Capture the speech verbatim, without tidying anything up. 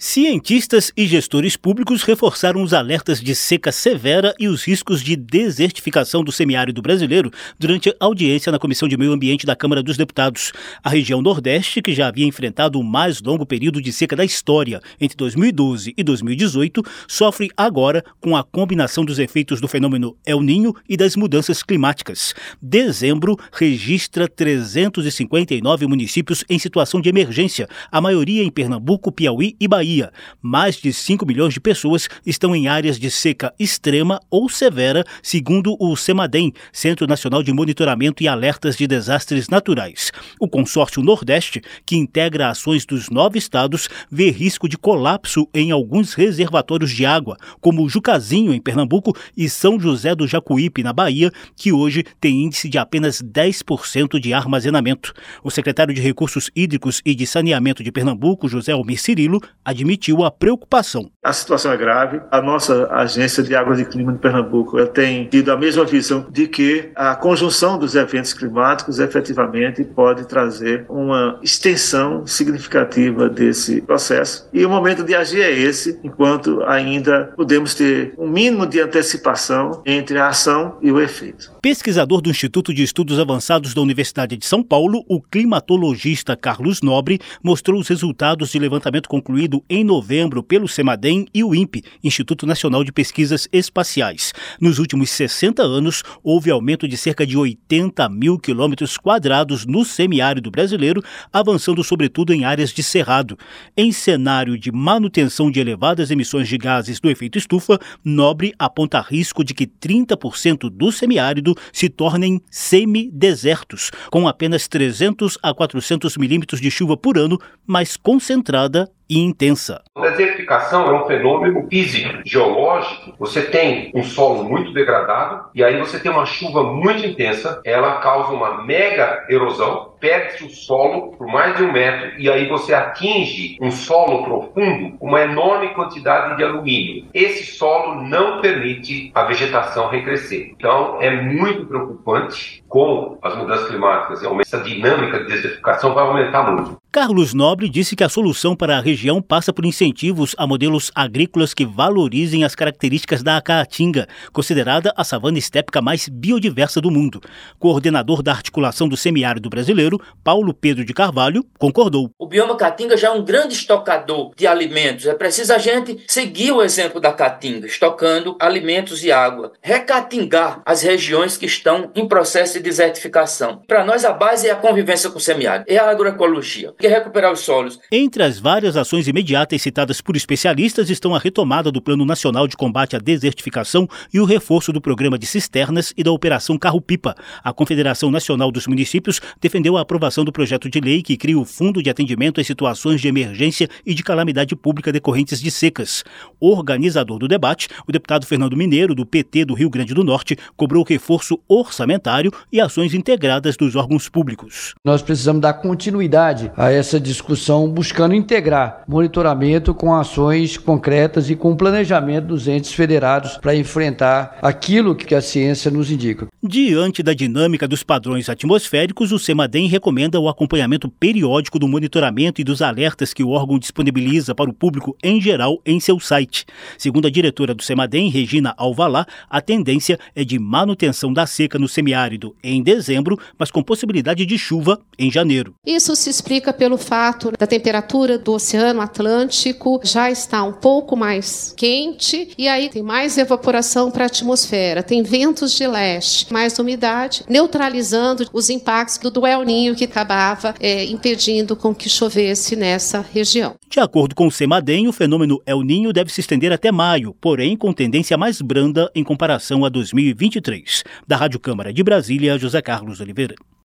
Cientistas e gestores públicos reforçaram os alertas de seca severa e os riscos de desertificação do semiárido brasileiro durante a audiência na Comissão de Meio Ambiente da Câmara dos Deputados. A região Nordeste, que já havia enfrentado o mais longo período de seca da história, entre dois mil e doze e dois mil e dezoito, sofre agora com a combinação dos efeitos do fenômeno El Niño e das mudanças climáticas. Dezembro registra trezentos e cinquenta e nove municípios em situação de emergência, a maioria em Pernambuco, Piauí e Bahia. Mais de cinco milhões de pessoas estão em áreas de seca extrema ou severa, segundo o CEMADEM, Centro Nacional de Monitoramento e Alertas de Desastres Naturais. O consórcio Nordeste, que integra ações dos nove estados, vê risco de colapso em alguns reservatórios de água, como Jucazinho, em Pernambuco, e São José do Jacuípe, na Bahia, que hoje tem índice de apenas dez por cento de armazenamento. O secretário de Recursos Hídricos e de Saneamento de Pernambuco, José Almir Cirilo, admitiu a preocupação. A situação é grave. A nossa Agência de Águas e Clima de Pernambuco ela tem tido a mesma visão de que a conjunção dos eventos climáticos efetivamente pode trazer uma extensão significativa desse processo. E o momento de agir é esse, enquanto ainda podemos ter um mínimo de antecipação entre a ação e o efeito. Pesquisador do Instituto de Estudos Avançados da Universidade de São Paulo, o climatologista Carlos Nobre mostrou os resultados de levantamento concluído em novembro pelo CEMADEM e o INPE, Instituto Nacional de Pesquisas Espaciais. Nos últimos sessenta anos, houve aumento de cerca de oitenta mil quilômetros quadrados no semiárido brasileiro, avançando sobretudo em áreas de cerrado. Em cenário de manutenção de elevadas emissões de gases do efeito estufa, Nobre aponta risco de que trinta por cento do semiárido se tornem semidesertos, com apenas trezentos a quatrocentos milímetros de chuva por ano, mais concentrada e intensa. A desertificação é um fenômeno físico, geológico. Você tem um solo muito degradado e aí você tem uma chuva muito intensa, ela causa uma mega erosão, perde-se o solo por mais de um metro e aí você atinge um solo profundo com uma enorme quantidade de alumínio. Esse solo não permite a vegetação recrescer. Então é muito preocupante com as mudanças climáticas. Essa dinâmica de desertificação vai aumentar muito. Carlos Nobre disse que a solução para a região passa por incentivos a modelos agrícolas que valorizem as características da caatinga, considerada a savana estépica mais biodiversa do mundo. Coordenador da articulação do semiárido brasileiro, Paulo Pedro de Carvalho, concordou. O bioma caatinga já é um grande estocador de alimentos. É preciso a gente seguir o exemplo da caatinga, estocando alimentos e água. Recatingar as regiões que estão em processo de desertificação. Para nós, a base é a convivência com o semiárido, é a agroecologia, que é recuperar os solos. Entre as várias ações imediatas citadas por especialistas estão a retomada do Plano Nacional de Combate à Desertificação e o reforço do Programa de Cisternas e da Operação Carro-Pipa. A Confederação Nacional dos Municípios defendeu a aprovação do projeto de lei que cria o Fundo de Atendimento às Situações de Emergência e de Calamidade Pública decorrentes de secas. Organizador do debate, o deputado Fernando Mineiro, do P T do Rio Grande do Norte, cobrou reforço orçamentário e ações integradas dos órgãos públicos. Nós precisamos dar continuidade a essa discussão, buscando integrar monitoramento com ações concretas e com planejamento dos entes federados para enfrentar aquilo que a ciência nos indica. Diante da dinâmica dos padrões atmosféricos, o CEMADEM recomenda o acompanhamento periódico do monitoramento e dos alertas que o órgão disponibiliza para o público em geral em seu site. Segundo a diretora do CEMADEM, Regina Alvalá, a tendência é de manutenção da seca no semiárido em dezembro, mas com possibilidade de chuva em janeiro. Isso se explica pelo fato da temperatura do Oceano Atlântico já está um pouco mais quente e aí tem mais evaporação para a atmosfera, tem ventos de leste, mais umidade, neutralizando os impactos do El Niño que acabava é, impedindo com que chovesse nessa região. De acordo com o CEMADEM, o fenômeno El Niño deve se estender até maio, porém com tendência mais branda em comparação a dois mil e vinte e três. Da Rádio Câmara de Brasília, José Carlos Oliveira.